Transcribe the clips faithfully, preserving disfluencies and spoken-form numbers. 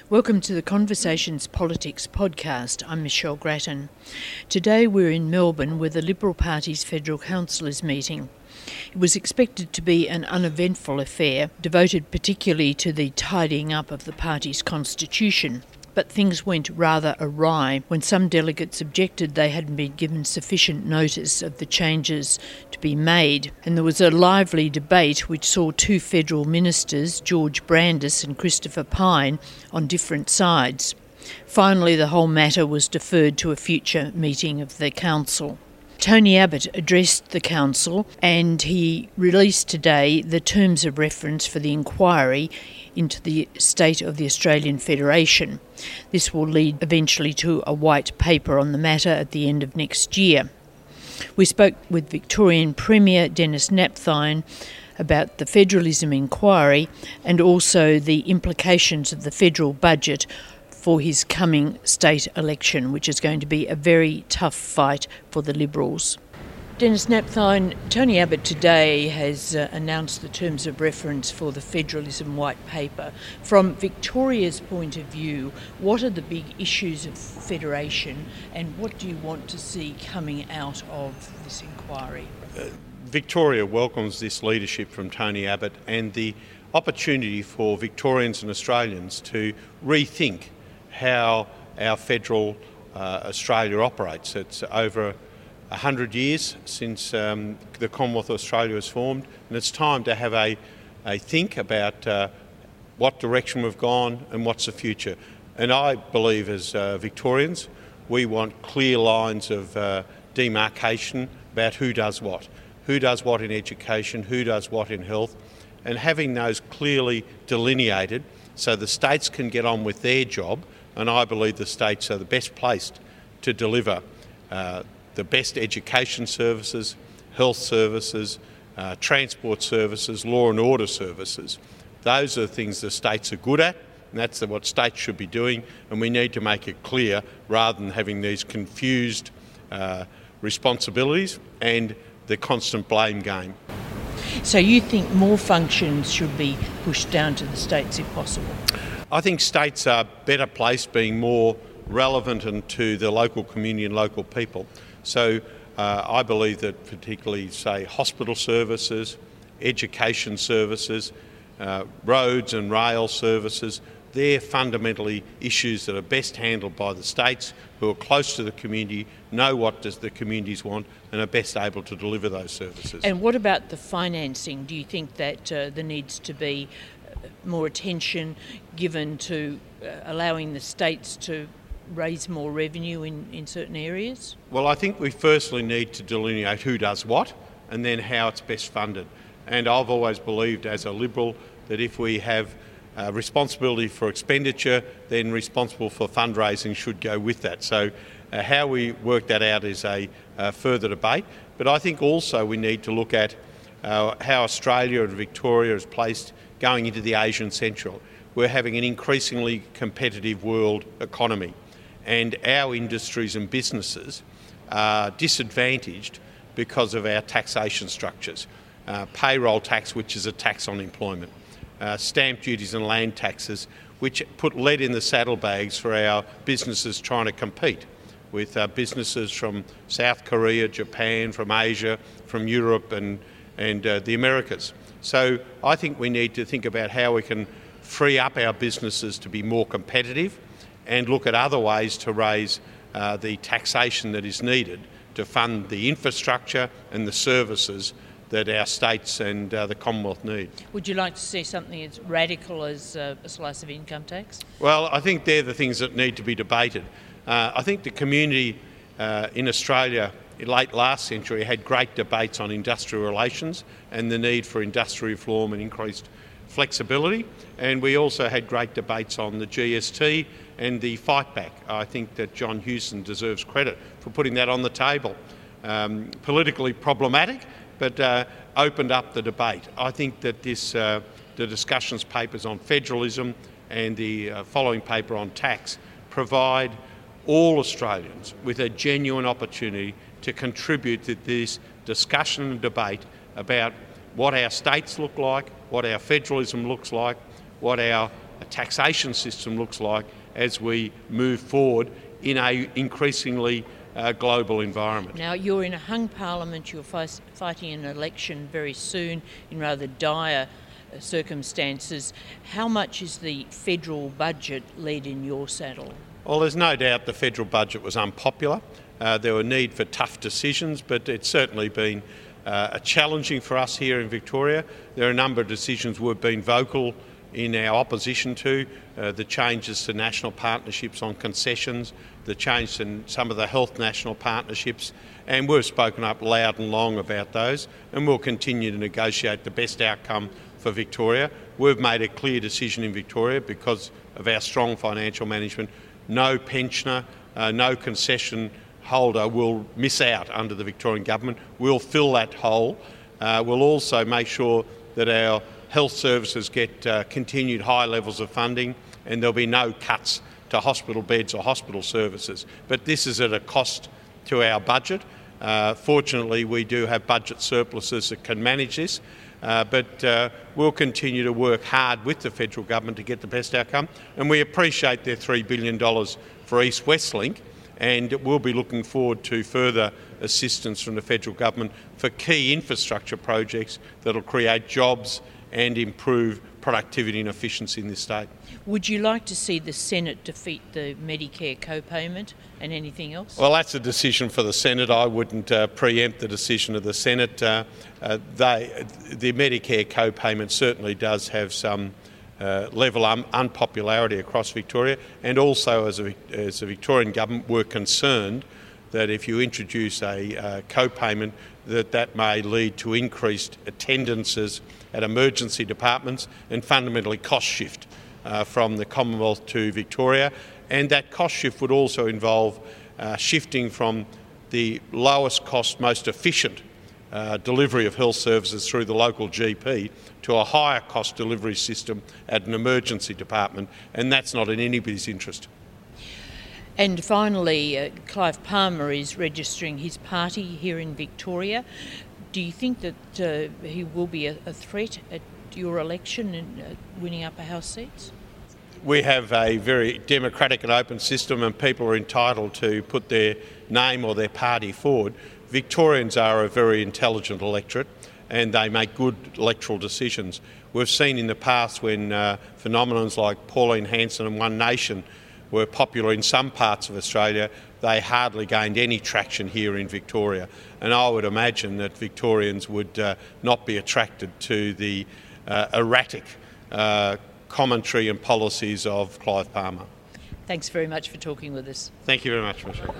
Welcome to the Conversations Politics podcast. I'm Michelle Grattan. Today we're in Melbourne where the Liberal Party's Federal Council is meeting. It was expected to be an uneventful affair, devoted particularly to the tidying up of the party's constitution. But things went rather awry when some delegates objected they hadn't been given sufficient notice of the changes to be made. And there was a lively debate which saw two federal ministers, George Brandis and Christopher Pyne, on different sides. Finally, the whole matter was deferred to a future meeting of the council. Tony Abbott addressed the council and he released today the terms of reference for the inquiry into the state of the Australian Federation. This will lead eventually to a white paper on the matter at the end of next year. We spoke with Victorian Premier Denis Napthine about the federalism inquiry and also the implications of the federal budget for his coming state election, which is going to be a very tough fight for the Liberals. Denis Napthine, Tony Abbott today has uh, announced the terms of reference for the Federalism White Paper. From Victoria's point of view, what are the big issues of federation and what do you want to see coming out of this inquiry? Uh, Victoria welcomes this leadership from Tony Abbott and the opportunity for Victorians and Australians to rethink how our federal uh, Australia operates. It's over a hundred years since um, the Commonwealth of Australia was formed, and it's time to have a, a think about uh, what direction we've gone and what's the future. And I believe as uh, Victorians, we want clear lines of uh, demarcation about who does what. Who does what in education, who does what in health, and having those clearly delineated so the states can get on with their job. And I believe the states are the best placed to deliver uh, the best education services, health services, uh, transport services, law and order services. Those are the things the states are good at, and that's what states should be doing, and we need to make it clear rather than having these confused uh, responsibilities and the constant blame game. So you think more functions should be pushed down to the states if possible? I think states are better placed being more relevant and to the local community and local people. So uh, I believe that particularly, say, hospital services, education services, uh, roads and rail services, they're fundamentally issues that are best handled by the states who are close to the community, know what does the communities want and are best able to deliver those services. And what about the financing? Do you think that uh, there needs to be more attention given to uh, allowing the states to raise more revenue in, in certain areas? Well, I think we firstly need to delineate who does what and then how it's best funded. And I've always believed as a Liberal that if we have uh, responsibility for expenditure, then responsible for fundraising should go with that. So uh, how we work that out is a uh, further debate. But I think also we need to look at uh, how Australia and Victoria is placed going into the Asian Central. We're having an increasingly competitive world economy and our industries and businesses are disadvantaged because of our taxation structures. Uh, payroll tax, which is a tax on employment, uh, stamp duties and land taxes, which put lead in the saddlebags for our businesses trying to compete with uh, businesses from South Korea, Japan, from Asia, from Europe and, and uh, the Americas. So I think we need to think about how we can free up our businesses to be more competitive and look at other ways to raise uh, the taxation that is needed to fund the infrastructure and the services that our states and uh, the Commonwealth need. Would you like to see something as radical as uh, a slice of income tax? Well, I think they're the things that need to be debated. Uh, I think the community uh, in Australia late last century had great debates on industrial relations and the need for industrial reform and increased flexibility, and we also had great debates on the G S T and the fight back. I think that John Hewson deserves credit for putting that on the table. Um, politically problematic, but uh, opened up the debate. I think that this, uh, the discussions papers on federalism and the uh, following paper on tax provide all Australians with a genuine opportunity to contribute to this discussion and debate about what our states look like, what our federalism looks like, what our a taxation system looks like as we move forward in a increasingly uh, global environment. Now, you're in a hung parliament, you're fi- fighting an election very soon in rather dire uh, circumstances. How much is the federal budget lead in your saddle? Well, there's no doubt the federal budget was unpopular. Uh, there were need for tough decisions, but it's certainly been uh, challenging for us here in Victoria. There are a number of decisions we've been vocal in our opposition to, uh, the changes to national partnerships on concessions, the change in some of the health national partnerships, and we've spoken up loud and long about those, and we'll continue to negotiate the best outcome for Victoria. We've made a clear decision in Victoria because of our strong financial management. No pensioner, uh, no concession holder will miss out under the Victorian Government. We'll fill that hole. Uh, we'll also make sure that our health services get uh, continued high levels of funding, and there'll be no cuts to hospital beds or hospital services. But this is at a cost to our budget. Uh, fortunately, we do have budget surpluses that can manage this, uh, but uh, we'll continue to work hard with the federal government to get the best outcome, and we appreciate their three billion dollars for East West Link, and we'll be looking forward to further assistance from the federal government for key infrastructure projects that will create jobs and improve productivity and efficiency in this state. Would you like to see the Senate defeat the Medicare co-payment and anything else? Well, that's a decision for the Senate. I wouldn't uh, preempt the decision of the Senate. Uh, uh, they, the Medicare co-payment certainly does have some uh, level of un- unpopularity across Victoria, and also as a, as a Victorian government we're concerned that if you introduce a uh, co-payment, that that may lead to increased attendances at emergency departments and fundamentally cost shift uh, from the Commonwealth to Victoria. And that cost shift would also involve uh, shifting from the lowest cost, most efficient uh, delivery of health services through the local G P to a higher cost delivery system at an emergency department, and that's not in anybody's interest. And finally, uh, Clive Palmer is registering his party here in Victoria. Do you think that uh, he will be a, a threat at your election and uh, winning upper house seats? We have a very democratic and open system, and people are entitled to put their name or their party forward. Victorians are a very intelligent electorate, and they make good electoral decisions. We've seen in the past when uh, phenomenons like Pauline Hanson and One Nation were popular in some parts of Australia, they hardly gained any traction here in Victoria. And I would imagine that Victorians would uh, not be attracted to the uh, erratic uh, commentary and policies of Clive Palmer. Thanks very much for talking with us. Thank you very much, Michelle.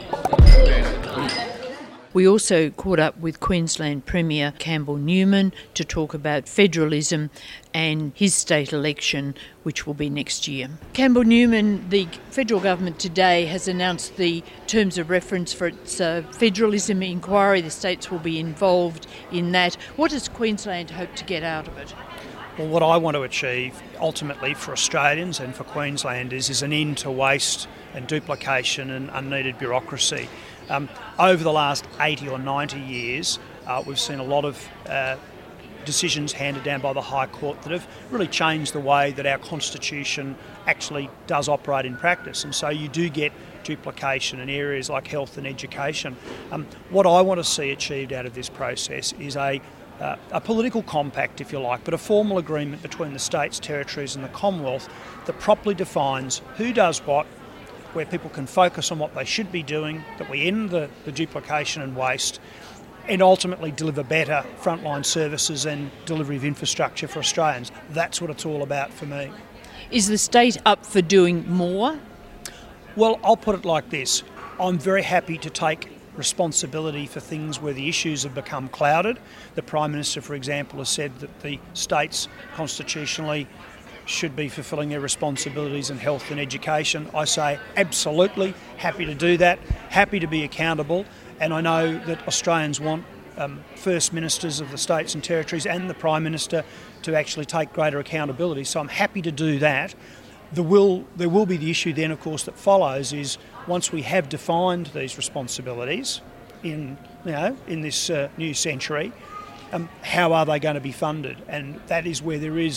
We also caught up with Queensland Premier Campbell Newman to talk about federalism and his state election, which will be next year. Campbell Newman, the federal government today has announced the terms of reference for its uh, federalism inquiry. The states will be involved in that. What does Queensland hope to get out of it? Well, what I want to achieve ultimately for Australians and for Queenslanders is an end to waste and duplication and unneeded bureaucracy. Um, over the last eighty or ninety years, uh, we've seen a lot of uh, decisions handed down by the High Court that have really changed the way that our Constitution actually does operate in practice. And so you do get duplication in areas like health and education. Um, what I want to see achieved out of this process is a Uh, a political compact, if you like, but a formal agreement between the states, territories and the Commonwealth that properly defines who does what, where people can focus on what they should be doing, that we end the, the duplication and waste, and ultimately deliver better frontline services and delivery of infrastructure for Australians. That's what it's all about for me. Is the state up for doing more? Well, I'll put it like this. I'm very happy to take responsibility for things where the issues have become clouded. The Prime Minister, for example, has said that the states constitutionally should be fulfilling their responsibilities in health and education. I say absolutely happy to do that, happy to be accountable, and I know that Australians want um, First Ministers of the states and territories and the Prime Minister to actually take greater accountability, so I'm happy to do that. The will, there will be the issue then, of course, that follows is once we have defined these responsibilities in, you know, in this uh, new century, um, how are they going to be funded? And that is where there is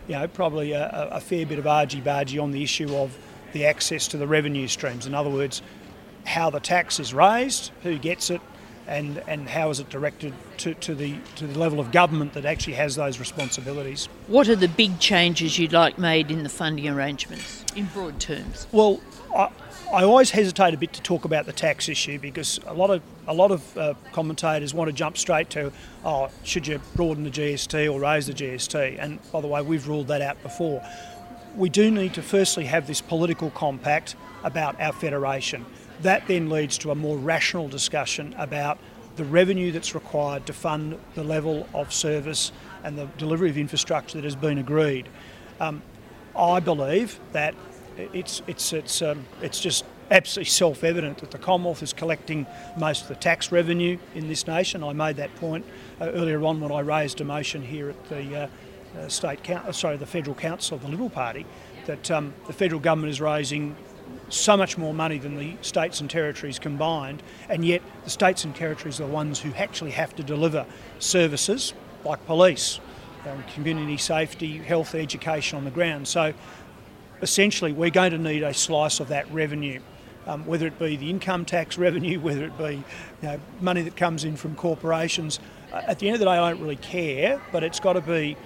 you know, probably a, a fair bit of argy-bargy on the issue of the access to the revenue streams. In other words, how the tax is raised, who gets it, and, and how is it directed to, to the to the level of government that actually has those responsibilities. What are the big changes you'd like made in the funding arrangements, in broad terms? Well, I, I always hesitate a bit to talk about the tax issue because a lot of a lot of uh, commentators want to jump straight to, oh, should you broaden the G S T or raise the G S T? And by the way, we've ruled that out before. We do need to firstly have this political compact about our federation. That then leads to a more rational discussion about the revenue that's required to fund the level of service and the delivery of infrastructure that has been agreed. Um, I believe that it's it's it's um, it's just absolutely self-evident that the Commonwealth is collecting most of the tax revenue in this nation. I made that point uh, earlier on when I raised a motion here at the uh, uh, state council, sorry, the Federal Council of the Liberal Party, that um, the federal government is raising so much more money than the states and territories combined, and yet the states and territories are the ones who actually have to deliver services like police, um, community safety, health, education on the ground. So essentially we're going to need a slice of that revenue, um, whether it be the income tax revenue, whether it be, you know, money that comes in from corporations. Uh, at the end of the day, I don't really care, but it's got to be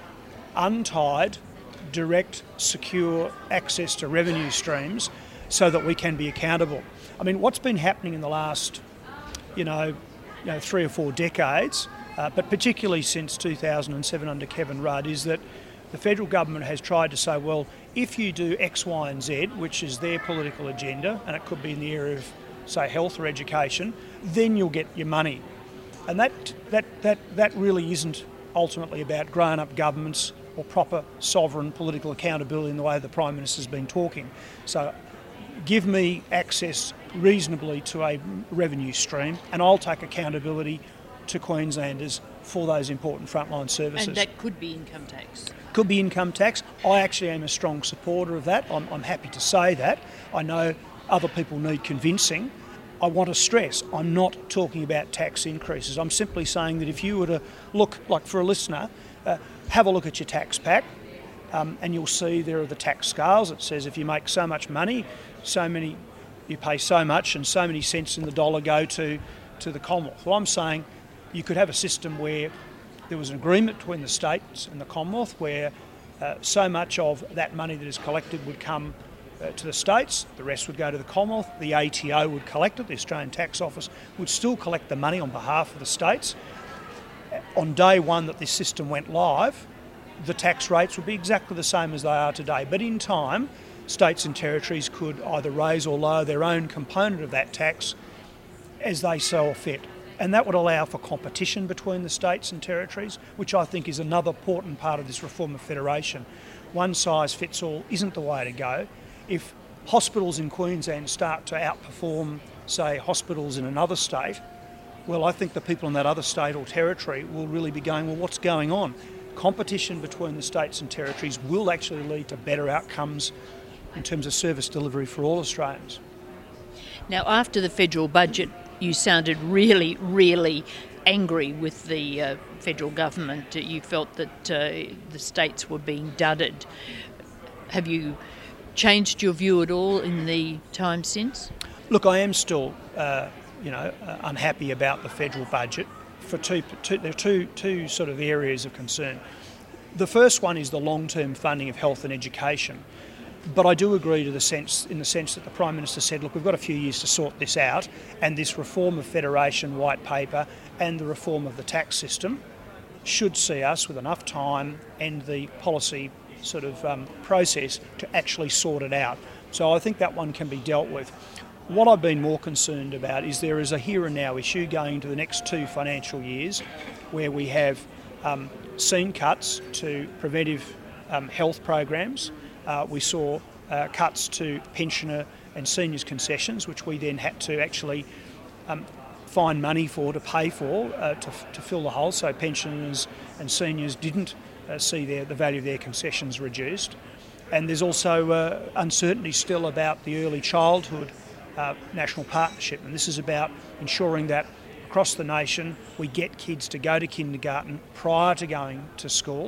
untied, direct, secure access to revenue streams so that we can be accountable. I mean, what's been happening in the last, you know, you know three or four decades, uh, but particularly since two thousand seven under Kevin Rudd, is that the federal government has tried to say, well, if you do X, Y and Z, which is their political agenda, and it could be in the area of, say, health or education, then you'll get your money. And that that that, that really isn't ultimately about grown-up governments or proper sovereign political accountability in the way the Prime Minister's been talking. So give me access reasonably to a revenue stream and I'll take accountability to Queenslanders for those important frontline services. And that could be income tax. Could be income tax. I actually am a strong supporter of that. I'm, I'm happy to say that. I know other people need convincing. I want to stress, I'm not talking about tax increases. I'm simply saying that if you were to look, like for a listener, uh, have a look at your tax pack, um, and you'll see there are the tax scales. It says if you make so much money, so many, you pay so much and so many cents in the dollar go to, to the Commonwealth. Well, I'm saying you could have a system where there was an agreement between the states and the Commonwealth where uh, so much of that money that is collected would come uh, to the states, the rest would go to the Commonwealth, the A T O would collect it, the Australian Tax Office would still collect the money on behalf of the states. On day one that this system went live, the tax rates would be exactly the same as they are today, but in time, states and territories could either raise or lower their own component of that tax as they saw fit. And that would allow for competition between the states and territories, which I think is another important part of this reform of federation. One size fits all isn't the way to go. If hospitals in Queensland start to outperform, say, hospitals in another state, well, I think the people in that other state or territory will really be going, well, what's going on? Competition between the states and territories will actually lead to better outcomes in terms of service delivery for all Australians. Now, after the federal budget, you sounded really, really angry with the uh, federal government. You felt that uh, the states were being dudded. Have you changed your view at all in the time since? Look, I am still, uh, you know, uh, unhappy about the federal budget for two, two. There are two, two sort of areas of concern. The first one is the long-term funding of health and education. But I do agree to the sense, in the sense that the Prime Minister said, look, we've got a few years to sort this out, and this reform of federation white paper and the reform of the tax system should see us with enough time and the policy sort of um, process to actually sort it out. So I think that one can be dealt with. What I've been more concerned about is there is a here and now issue going into the next two financial years where we have um, seen cuts to preventive um, health programs. Uh, we saw uh, cuts to pensioner and seniors concessions, which we then had to actually um, find money for, to pay for, uh, to, to fill the hole. So pensioners and seniors didn't uh, see their, the value of their concessions reduced. And there's also uh, uncertainty still about the early childhood uh, national partnership. And this is about ensuring that across the nation we get kids to go to kindergarten prior to going to school.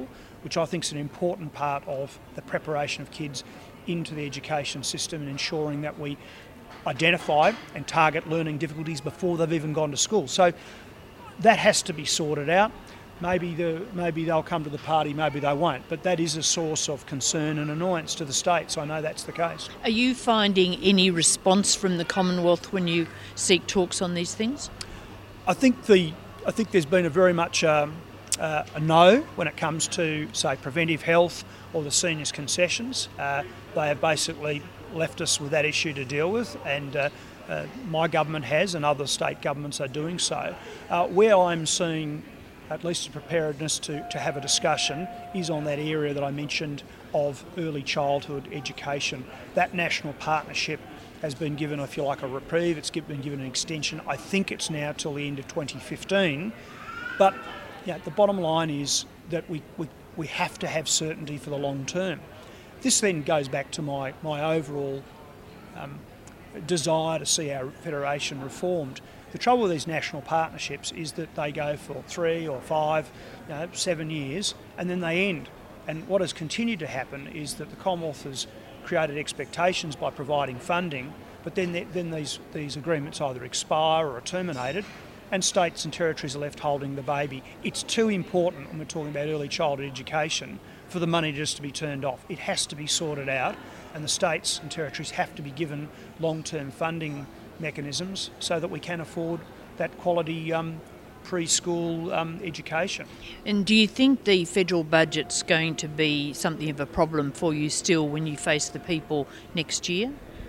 which I think is an important part of the preparation of kids into the education system and ensuring that we identify and target learning difficulties before they've even gone to school. So that has to be sorted out. Maybe the maybe they'll come to the party, maybe they won't, but that is a source of concern and annoyance to the states. I know that's the case. Are you finding any response from the Commonwealth when you seek talks on these things? I think the I think there's been a very much um, uh, a no when it comes to, say, preventive health or the seniors concessions. Uh, they have basically left us with that issue to deal with, and uh, uh, my government has, and other state governments are doing so. Uh, where I'm seeing at least a preparedness to, to have a discussion is on that area that I mentioned of early childhood education. That national partnership has been given, I feel like, a reprieve. It's been given an extension. I think it's now till the end of twenty fifteen. But yeah, the bottom line is that we, we, we have to have certainty for the long term. This then goes back to my, my overall um, desire to see our federation reformed. The trouble with these national partnerships is that they go for three or five, you know, seven years, and then they end. And what has continued to happen is that the Commonwealth has created expectations by providing funding, but then then these, these agreements either expire or are terminated, and states and territories are left holding the baby. It's too important, when we're talking about early childhood education, for the money just to be turned off. It has to be sorted out, and the states and territories have to be given long-term funding mechanisms so that we can afford that quality um, preschool um, education. And do you think the federal budget's going to be something of a problem for you still when you face the people next year?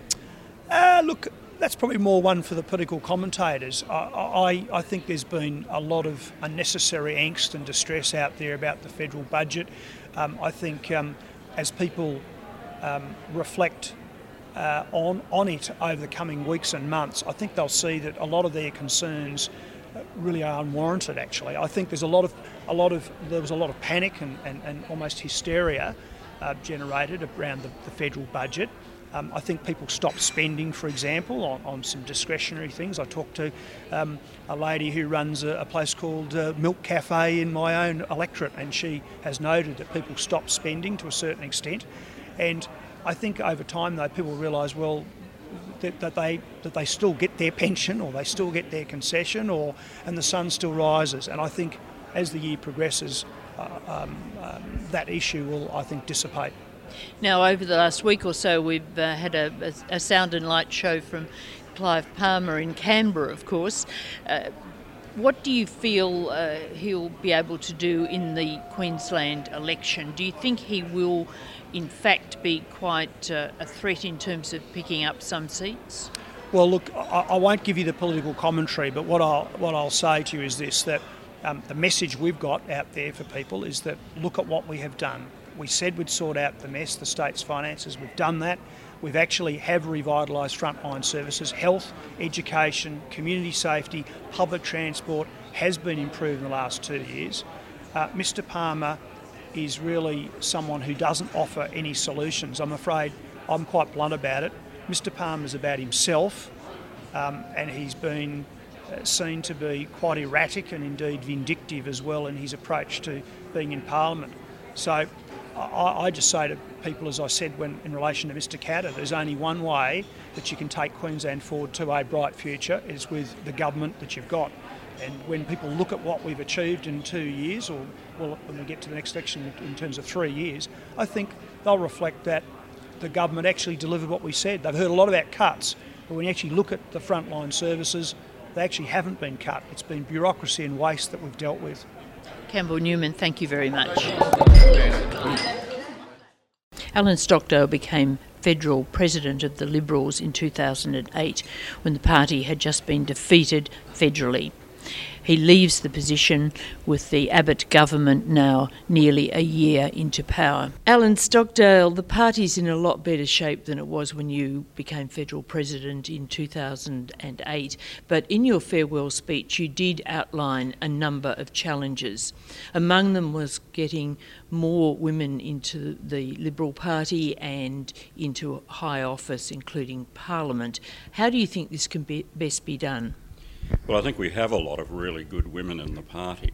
Uh, look, that's probably more one for the political commentators. I, I, I think there's been a lot of unnecessary angst and distress out there about the federal budget. Um, I think um, as people um, reflect Uh, on, on it over the coming weeks and months, I think they'll see that a lot of their concerns really are unwarranted. Actually, I think there's a lot of a lot of there was a lot of panic and, and, and almost hysteria uh, generated around the, the federal budget. Um, I think people stopped spending, for example, on, on some discretionary things. I talked to um, a lady who runs a, a place called uh, Milk Cafe in my own electorate, and she has noted that people stopped spending to a certain extent, and I think over time, though, people realise, well, that, that they that they still get their pension, or they still get their concession, or and the sun still rises. And I think as the year progresses, uh, um, um, that issue will, I think, dissipate. Now, over the last week or so, we've uh, had a, a, a sound and light show from Clive Palmer in Canberra, of course. Uh, What do you feel uh, he'll be able to do in the Queensland election? Do you think he will, in fact, be quite uh, a threat in terms of picking up some seats? Well, look, I, I won't give you the political commentary, but what I'll what I'll say to you is this: that um, the message we've got out there for people is that look at what we have done. We said we'd sort out the mess, the state's finances. We've done that. We've actually have revitalised frontline services. Health, education, community safety, public transport has been improved in the last two years. Uh, Mister Palmer is really someone who doesn't offer any solutions. I'm afraid I'm quite blunt about it. Mister Palmer's about himself, um, and he's been uh, seen to be quite erratic and indeed vindictive as well in his approach to being in Parliament. So I, I just say to people, as I said when in relation to Mister Katter, there's only one way that you can take Queensland forward to a bright future, is with the government that you've got. And when people look at what we've achieved in two years, or well, when we get to the next election in terms of three years, I think they'll reflect that the government actually delivered what we said. They've heard a lot about cuts, but when you actually look at the frontline services, they actually haven't been cut. It's been bureaucracy and waste that we've dealt with. Campbell Newman, thank you very much. Alan Stockdale became federal president of the Liberals in two thousand eight, when the party had just been defeated federally. He leaves the position with the Abbott government now nearly a year into power. Alan Stockdale, the party's in a lot better shape than it was when you became federal president in two thousand eight, but in your farewell speech you did outline a number of challenges. Among them was getting more women into the Liberal Party and into high office, including Parliament. How do you think this can be, best be done? Well, I think we have a lot of really good women in the party,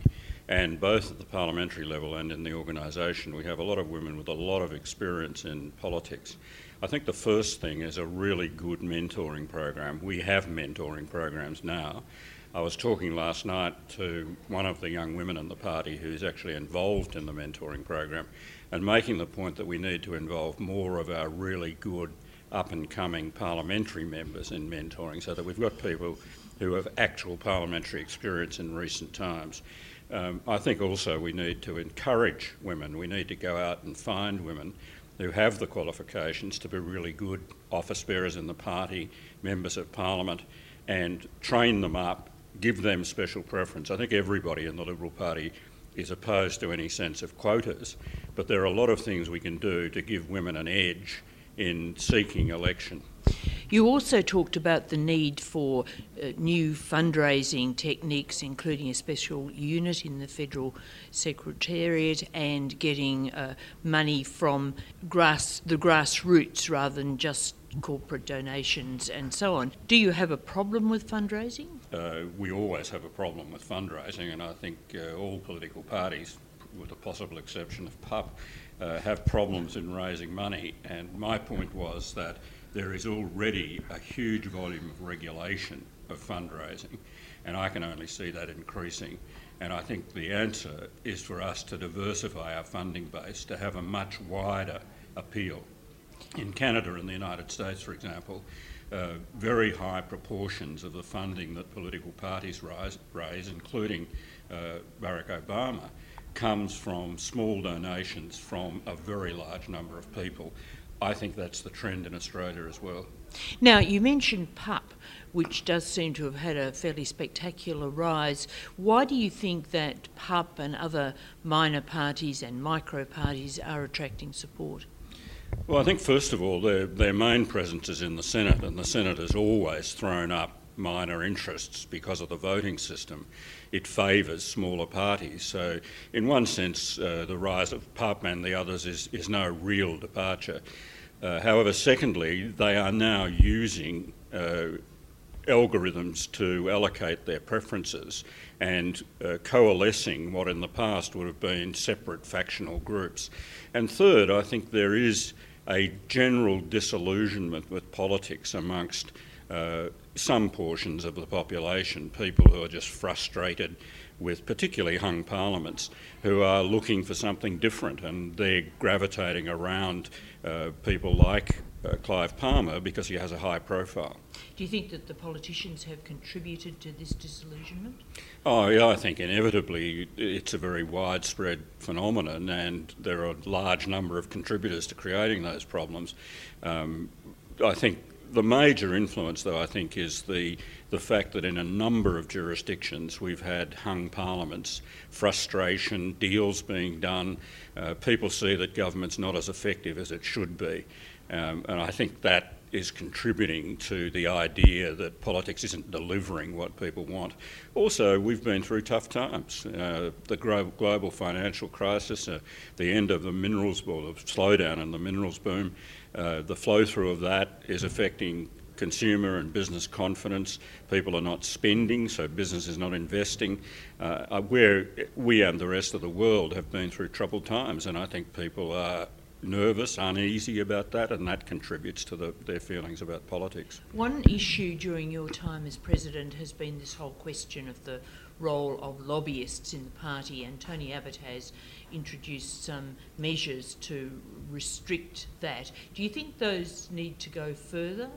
And both at the parliamentary level and in the organisation, we have a lot of women with a lot of experience in politics. I think the first thing is a really good mentoring program. We have mentoring programs now. I was talking last night to one of the young women in the party who's actually involved in the mentoring program and making the point that we need to involve more of our really good up-and-coming parliamentary members in mentoring so that we've got people who have actual parliamentary experience in recent times. Um, I think also we need to encourage women. We need to go out and find women who have the qualifications to be really good office bearers in the party, members of parliament, and train them up, give them special preference. I think everybody in the Liberal Party is opposed to any sense of quotas, but there are a lot of things we can do to give women an edge in seeking election. You also talked about the need for uh, new fundraising techniques, including a special unit in the Federal Secretariat and getting uh, money from grass, the grassroots rather than just corporate donations and so on. Do you have a problem with fundraising? Uh, we always have a problem with fundraising, and I think uh, all political parties, with the possible exception of P U P, uh, have problems in raising money. And my point was that there is already a huge volume of regulation of fundraising, and I can only see that increasing. And I think the answer is for us to diversify our funding base, to have a much wider appeal. In Canada and the United States, for example, uh, very high proportions of the funding that political parties rise, raise, including uh, Barack Obama, comes from small donations from a very large number of people. I think that's the trend in Australia as well. Now, you mentioned P U P, which does seem to have had a fairly spectacular rise. Why do you think that P U P and other minor parties and micro parties are attracting support? Well, I think first of all, their, their main presence is in the Senate, and the Senate has always thrown up minor interests because of the voting system. It favours smaller parties. So in one sense, uh, the rise of P U P and the others is, is no real departure. Uh, however, secondly, they are now using uh, algorithms to allocate their preferences and uh, coalescing what in the past would have been separate factional groups. And third, I think there is a general disillusionment with politics amongst uh, some portions of the population, people who are just frustrated with particularly hung parliaments, who are looking for something different, and they're gravitating around uh, people like uh, Clive Palmer because he has a high profile. Do you think that the politicians have contributed to this disillusionment? Oh, yeah, I think inevitably it's a very widespread phenomenon, and there are a large number of contributors to creating those problems. Um, I think the major influence, though, I think, is the, the fact that in a number of jurisdictions we've had hung parliaments, frustration, deals being done, uh, people see that government's not as effective as it should be. Um, and I think that is contributing to the idea that politics isn't delivering what people want. Also, we've been through tough times. Uh, the gro- global financial crisis, uh, the end of the minerals, well, the slowdown in the minerals boom, uh, the flow-through of that is affecting consumer and business confidence. People are not spending, so business is not investing. Uh, where we and the rest of the world have been through troubled times, and I think people are nervous, uneasy about that, and that contributes to the, their feelings about politics. One issue during your time as President has been this whole question of the role of lobbyists in the party, and Tony Abbott has introduced some measures to restrict that. Do you think those need to go further?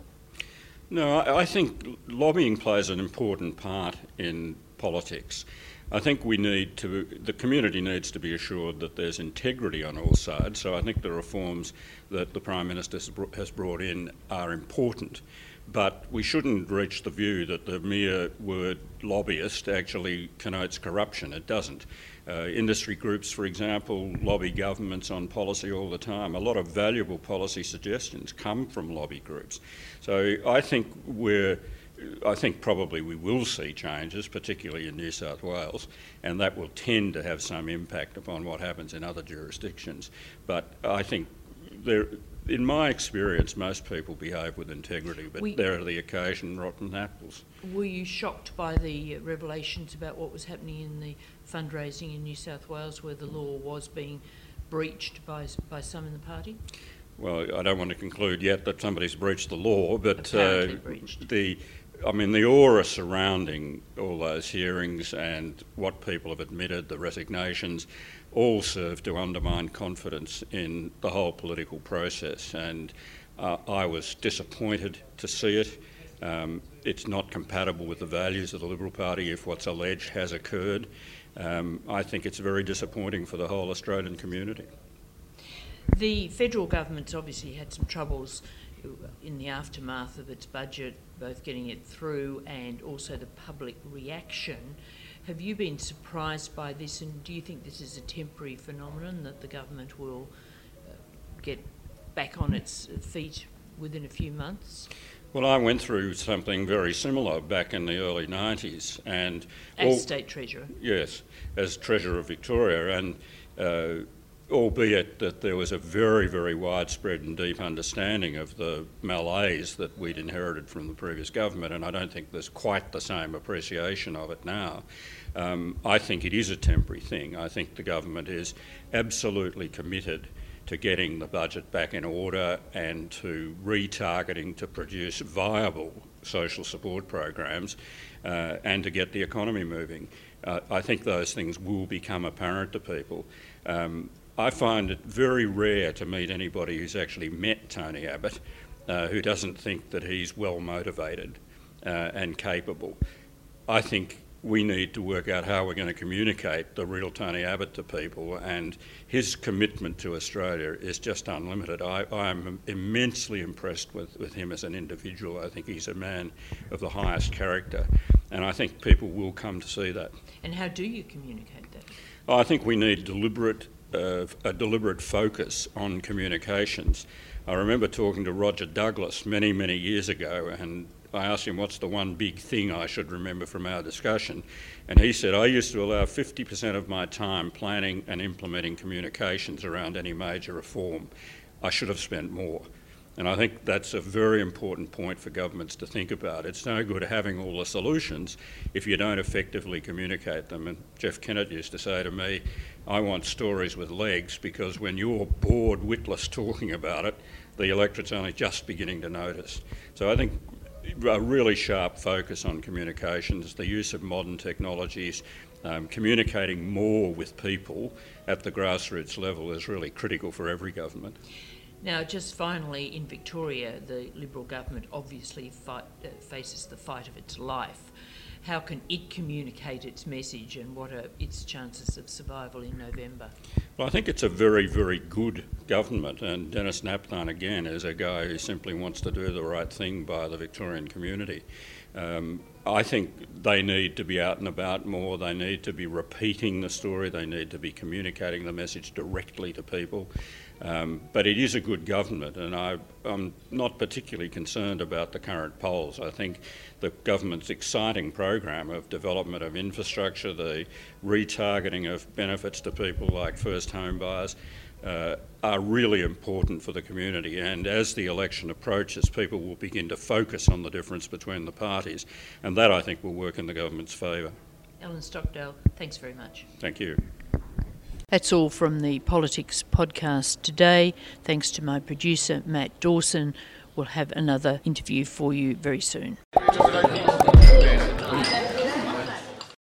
No, I, I think lobbying plays an important part in politics. I think we need to, the community needs to be assured that there's integrity on all sides, so I think the reforms that the Prime Minister has brought in are important. But we shouldn't reach the view that the mere word lobbyist actually connotes corruption. It doesn't. Uh, industry groups, for example, lobby governments on policy all the time. A lot of valuable policy suggestions come from lobby groups. So I think we're I think probably we will see changes, particularly in New South Wales, and that will tend to have some impact upon what happens in other jurisdictions. But I think there, in my experience, most people behave with integrity, but We- there are the occasion rotten apples. Were you shocked by the revelations about what was happening in the fundraising in New South Wales, where the law was being breached by by some in the party? Well, I don't want to conclude yet that somebody's breached the law, but Apparently uh, breached. the, I mean, the aura surrounding all those hearings and what people have admitted, the resignations, all serve to undermine confidence in the whole political process. And uh, I was disappointed to see it. Um, it's not compatible with the values of the Liberal Party if what's alleged has occurred. Um, I think it's very disappointing for the whole Australian community. The federal government's obviously had some troubles in the aftermath of its budget, both getting it through and also the public reaction. Have you been surprised by this, and do you think this is a temporary phenomenon, that the government will uh, get back on its feet within a few months? Well, I went through something very similar back in the early nineties, and As all, State Treasurer? yes, as Treasurer of Victoria, and uh, albeit that there was a very, very widespread and deep understanding of the malaise that we'd inherited from the previous government, and I don't think there's quite the same appreciation of it now. Um, I think it is a temporary thing. I think the government is absolutely committed to getting the budget back in order and to retargeting to produce viable social support programs uh, and to get the economy moving. Uh, I think those things will become apparent to people. Um, I find it very rare to meet anybody who's actually met Tony Abbott uh, who doesn't think that he's well motivated uh, and capable. I think we need to work out how we're going to communicate the real Tony Abbott to people, and his commitment to Australia is just unlimited. I, I'm immensely impressed with, with him as an individual. I think he's a man of the highest character, and I think people will come to see that. And how do you communicate that? I think we need deliberate, uh, a deliberate focus on communications. I remember talking to Roger Douglas many, many years ago, and I asked him what's the one big thing I should remember from our discussion, and he said, I used to allow fifty percent of my time planning and implementing communications around any major reform. I should have spent more. And I think that's a very important point for governments to think about. It's no good having all the solutions if you don't effectively communicate them. And Jeff Kennett used to say to me, I want stories with legs, because when you're bored witless talking about it, the electorate's only just beginning to notice. So I think a really sharp focus on communications, the use of modern technologies, um, communicating more with people at the grassroots level is really critical for every government. Now, just finally, in Victoria, the Liberal government obviously fight, uh, faces the fight of its life. How can it communicate its message, and what are its chances of survival in November? Well, I think it's a very, very good government, and Denis Napthine, again, is a guy who simply wants to do the right thing by the Victorian community. Um, I think they need to be out and about more, they need to be repeating the story, they need to be communicating the message directly to people. Um, but it is a good government, and I, I'm not particularly concerned about the current polls. I think the government's exciting program of development of infrastructure, the retargeting of benefits to people like first home buyers, uh, are really important for the community. And as the election approaches, people will begin to focus on the difference between the parties, and that, I think, will work in the government's favour. Alan Stockdale, thanks very much. Thank you. That's all from the Politics podcast today. Thanks to my producer, Matt Dawson. We'll have another interview for you very soon.